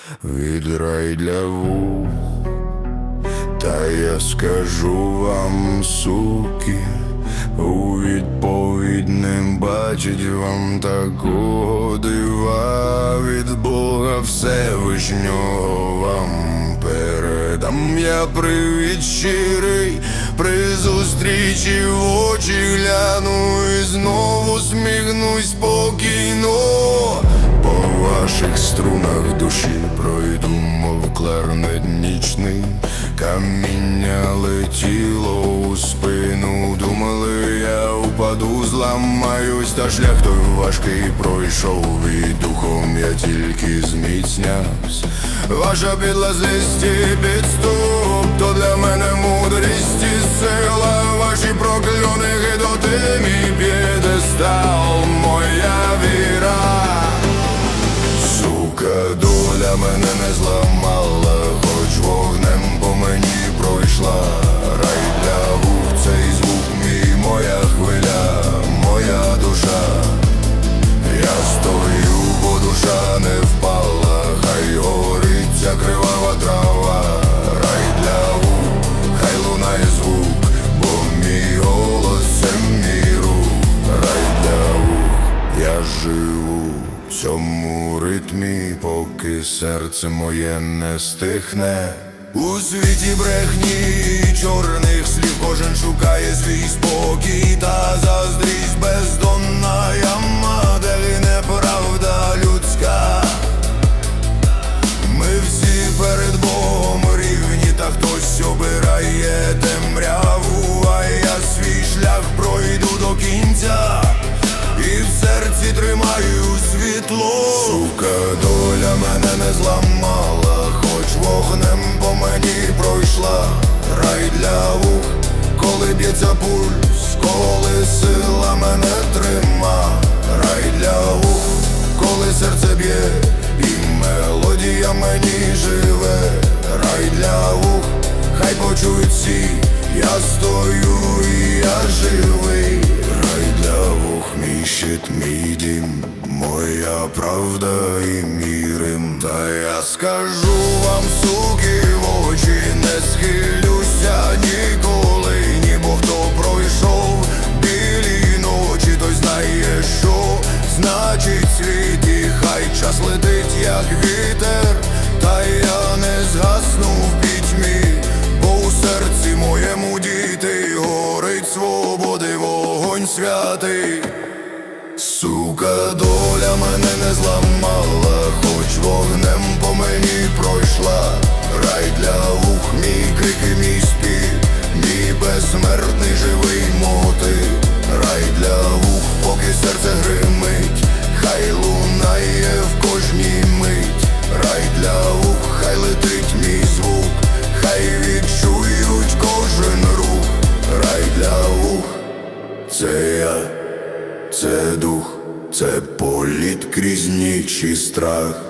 від рай для вух. Та я скажу вам, суки, у відповідь не бачить вам такого дива. Від Бога Всевишнього вам передам я привіт щирий. При зустрічі в очі гляну і знову сміхнусь спокійно. По ваших струнах душі пройду, мов кларнет нічний. Каміння летіло у спину, думали, я упаду, зламаюсь, та шлях той важкий пройшов, і духом я тільки зміцнявсь. Ваша підлазність і підступ, то для мене мудрість і сила. Ваші прокльони гидоти, мій п'єдестал, моя віра. Сука, доля мене не зламала, хоч вогнем по мені пройшла. Рай для вух, цей звук мій, моя хвиля, моя душа. Я стою, бо душа не впала, хай горить ця кривава трава. Рай для вух, хай лунає звук, бо мій голос – це мій рух. Рай для вух, я живу в цьому ритмі, поки серце моє не стихне. У світі брехні, чорних слів кожен шукає свій спокій. Та заздрість бездонна яма, де гине правда людська. Ми всі перед Богом рівні, та хтось обирає темряву. А я свій шлях пройду до кінця і в серці тримаю світло. Сука, доля мене не зламала, хоч вогнем по мені пройшла. Рай для вух, коли б'ється пульс, коли сила мене трима. Рай для вух, коли серце б'є і мелодія мені живе. Рай для вух, хай почують всі, я стою і я живий. Рай для вух, мій щит, мій дім, моя правда і мій Рим. Та я скажу вам, суки, в очі не схилюся ніколи. Ні, бо хто пройшов білі ночі, той знає, що значить світ. І хай час летить, як вітер, та я не згасну в пітьмі, бо у серці моєму, діти, горить свободи вогонь святий. Сука, доля мене не зламала, хоч вогнем по мені пройшла. Рай для вух, мій крик і мій спів, мій безсмертний живий мотив. Рай для вух, поки серце гримить, хай лунає в кожній мить. Рай для вух, хай летить мій звук, хай відчують кожен рух. Рай для вух, це я, це дух, це політ крізь ніч і страх.